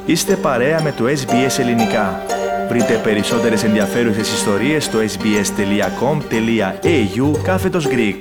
Είστε παρέα με το SBS Ελληνικά. Βρείτε περισσότερες ενδιαφέρουσες ιστορίες στο sbs.com.au/Greek.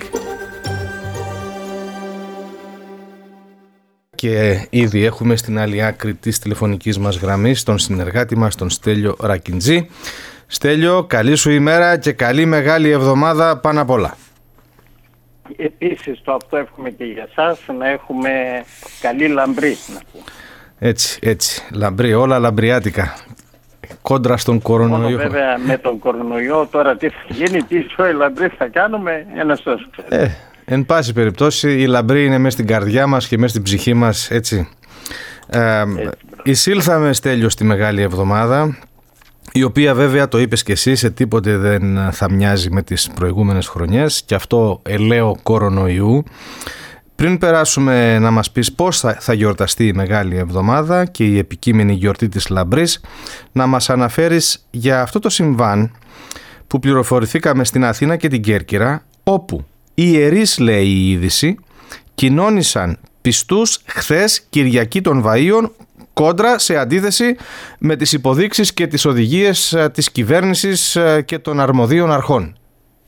Και ήδη έχουμε στην άλλη άκρη της τηλεφωνικής μας γραμμής τον συνεργάτη μας, τον Στέλιο Ρακιντζή. Στέλιο, καλή σου ημέρα και καλή μεγάλη εβδομάδα πάνω απ' όλα. Επίσης το αυτό εύχομαι και για εσάς, να έχουμε καλή λαμπρή. Έτσι, λαμπρή, όλα λαμπριάτικα. Κόντρα στον κορονοϊό. Μόνο βέβαια με τον κορονοϊό τώρα τι θα γίνει, τι ζωή λαμπρή θα κάνουμε, ένας τόσο ξέρει. Εν πάση περιπτώσει η λαμπρή είναι μέσα στην καρδιά μας και μέσα στην ψυχή μας, έτσι. Εισήλθαμε, Στέλιο, στη Μεγάλη Εβδομάδα, η οποία βέβαια, το είπες και εσύ, σε τίποτε δεν θα μοιάζει με τις προηγούμενες χρονιές, και αυτό ελαίο κορονοϊού. Πριν περάσουμε να μας πεις πώς θα γιορταστεί η Μεγάλη Εβδομάδα και η επικείμενη γιορτή της λαμπρής, να μας αναφέρεις για αυτό το συμβάν που πληροφορηθήκαμε στην Αθήνα και την Κέρκυρα, όπου οι ιερείς, λέει η είδηση, κοινώνησαν πιστούς χθες Κυριακή των Βαΐων, κόντρα σε αντίθεση με τις υποδείξεις και τις οδηγίες της κυβέρνησης και των αρμοδίων αρχών.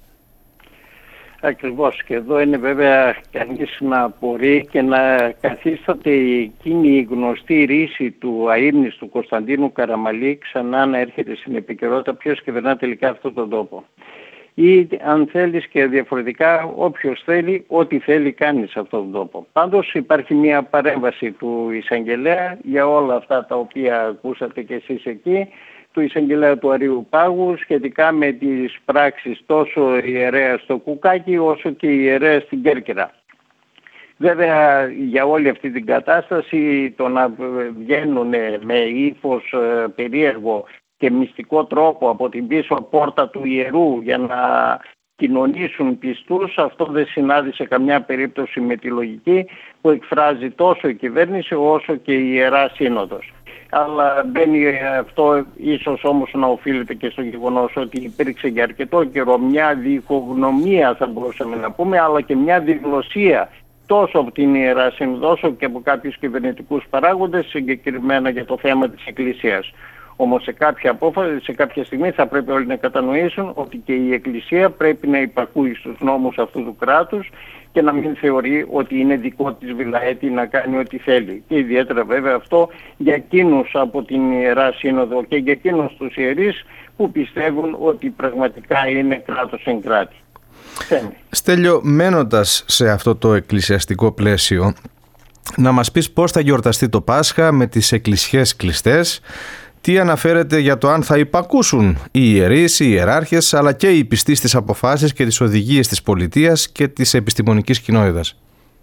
Ακριβώς, και εδώ είναι βέβαια κανείς να απορεί και να καθίσταται εκείνη η γνωστή ρίση του αείμνηστου Κωνσταντίνου Καραμαλή ξανά να έρχεται στην επικαιρότητα, ποιος κυβερνά τελικά αυτόν τον τόπο. Ή αν θέλεις και διαφορετικά, όποιος θέλει, ό,τι θέλει κάνει σε αυτόν τον τόπο. Πάντως υπάρχει μια παρέμβαση του εισαγγελέα για όλα αυτά τα οποία ακούσατε και εσείς εκεί, του εισαγγελέα του Αριουπάγου, σχετικά με τις πράξεις τόσο ιερέα στο Κουκάκι όσο και ιερέα στην Κέρκυρα. Βέβαια για όλη αυτή την κατάσταση, το να βγαίνουν με ύφος περίεργο και μυστικό τρόπο από την πίσω πόρτα του ιερού για να κοινωνήσουν πιστούς, αυτό δεν συνάδει σε καμιά περίπτωση με τη λογική που εκφράζει τόσο η κυβέρνηση όσο και η Ιερά Σύνοδος. Αλλά μπαίνει αυτό ίσως όμως να οφείλεται και στο γεγονός ότι υπήρξε για αρκετό καιρό μια διχογνωμία, θα μπορούσαμε να πούμε, αλλά και μια διγλωσία τόσο από την Ιερά Σύνοδο όσο και από κάποιους κυβερνητικούς παράγοντες, συγκεκριμένα για το θέμα της Εκκλησίας. Όμως σε κάποια στιγμή θα πρέπει όλοι να κατανοήσουν ότι και η Εκκλησία πρέπει να υπακούει στους νόμους αυτού του κράτους και να μην θεωρεί ότι είναι δικό της βιλαέτη να κάνει ό,τι θέλει. Και ιδιαίτερα βέβαια αυτό για εκείνους από την Ιερά Σύνοδο και για εκείνους τους ιερείς που πιστεύουν ότι πραγματικά είναι κράτος εν κράτη. Στέλιο, μένοντας σε αυτό το εκκλησιαστικό πλαίσιο, να μας πεις πώς θα γιορταστεί το Πάσχα με τις εκκλησιές κλειστές. Τι αναφέρεται για το αν θα υπακούσουν οι ιερείς, οι ιεράρχες, αλλά και οι πιστοί στις αποφάσεις και τις οδηγίες της πολιτείας και της επιστημονικής κοινότητας.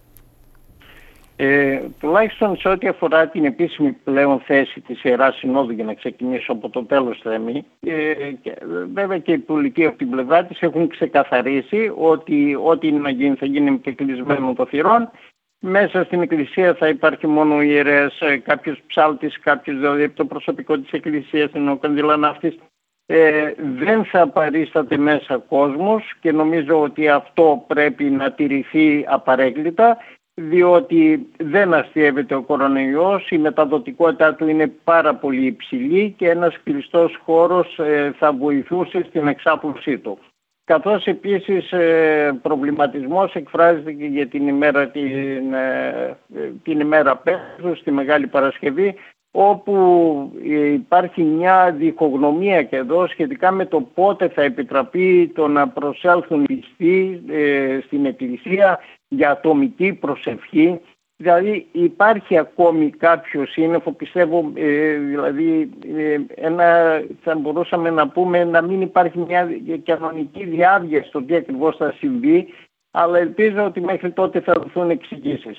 Τουλάχιστον σε ό,τι αφορά την επίσημη πλέον θέση της Ιεράς Συνόδου, για να ξεκινήσω από το τέλος θέμη, βέβαια και οι πολιτικοί από την πλευρά της έχουν ξεκαθαρίσει ότι ό,τι είναι να γίνει θα γίνει με κλεισμένο των θυρών. Μέσα στην Εκκλησία θα υπάρχει μόνο ο ιερέας, κάποιος ψάλτης, κάποιος δηλαδή από το προσωπικό της Εκκλησίας, είναι ο καντιλαναύτης. Δεν θα παρίσταται μέσα κόσμος και νομίζω ότι αυτό πρέπει να τηρηθεί απαρέγκλητα, διότι δεν αστιεύεται ο κορονοϊός, η μεταδοτικότητά του είναι πάρα πολύ υψηλή και ένας κλειστός χώρος θα βοηθούσε στην εξάπλωσή του. Καθώς επίσης προβληματισμός εκφράζεται και για την ημέρα Πέμπτου, στη Μεγάλη Παρασκευή, όπου υπάρχει μια διχογνωμία και εδώ σχετικά με το πότε θα επιτραπεί το να προσέλθουν πιστοί στην Εκκλησία για ατομική προσευχή. Δηλαδή υπάρχει ακόμη κάποιο σύννεφο, πιστεύω, δηλαδή θα μπορούσαμε να πούμε να μην υπάρχει μια κανονική διάβγεια στο τι ακριβώς θα συμβεί, αλλά ελπίζω ότι μέχρι τότε θα δοθούν εξηγήσεις.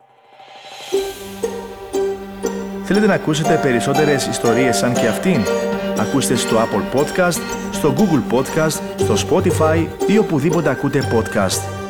Θέλετε να ακούσετε περισσότερες ιστορίες σαν και αυτήν? Ακούστε στο Apple Podcast, στο Google Podcast, στο Spotify ή οπουδήποτε ακούτε podcast.